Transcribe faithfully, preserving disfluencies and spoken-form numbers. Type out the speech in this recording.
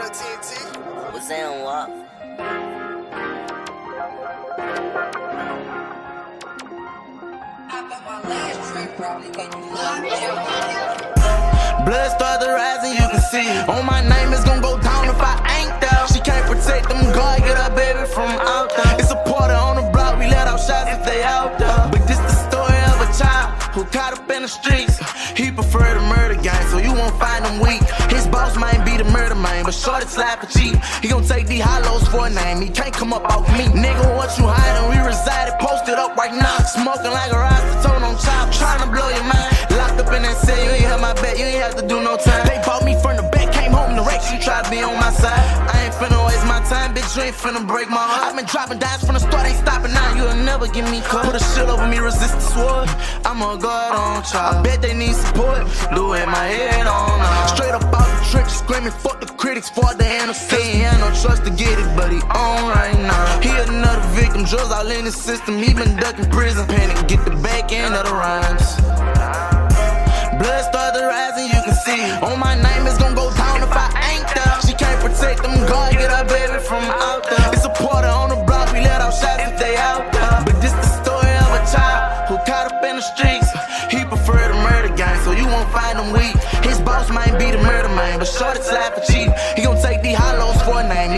T N T. What's that, what? Blood start to rise and you can see it. On my name is gonna go down if I ain't there. She can't protect them, God get her baby from out there. It's a party on the block, we let off shots if they out there. But this the story of a child who caught up in the streets. He prefer the murder gang, so you won't find him weak. His boss might be the murder man, but shorty slap for cheap. He gon' take these hollows for a name, he can't come up off me. Nigga, what you hiding? We resided, posted up right now. Smoking like a rasta, tone on chop, trying to blow your mind. Locked up in that cell, you ain't have my bet, you ain't have to do no time. They bought me from the back, came home to Rex, you try to be on my side. I ain't finna waste my time, bitch, you ain't finna break my heart. I've been dropping dimes from the start, ain't stopping now, you'll never get me caught. Put a shit over me, resist the sword, I'm a god on trial. I bet they need support, do it my head on now. Straight up out the trenches, screaming, fuck the critics, fuck the innocent. He ain't no trust to get it, but he on right now. He another victim, drugs all in the system, he been ducking prison. Panic, get the back end of the rhymes. Blood start to rise and you can see it. On my name is gonna go down if I ain't there. She can't protect them, God get her baby from out there. It's a party on the block, we let off shots if they out there. But this the story of a child who caught up in the streets. He prefer the murder gang, so you won't find him weak. His boss might be the murder man, but shorty slap for cheap. He gon' take these hollows for a name.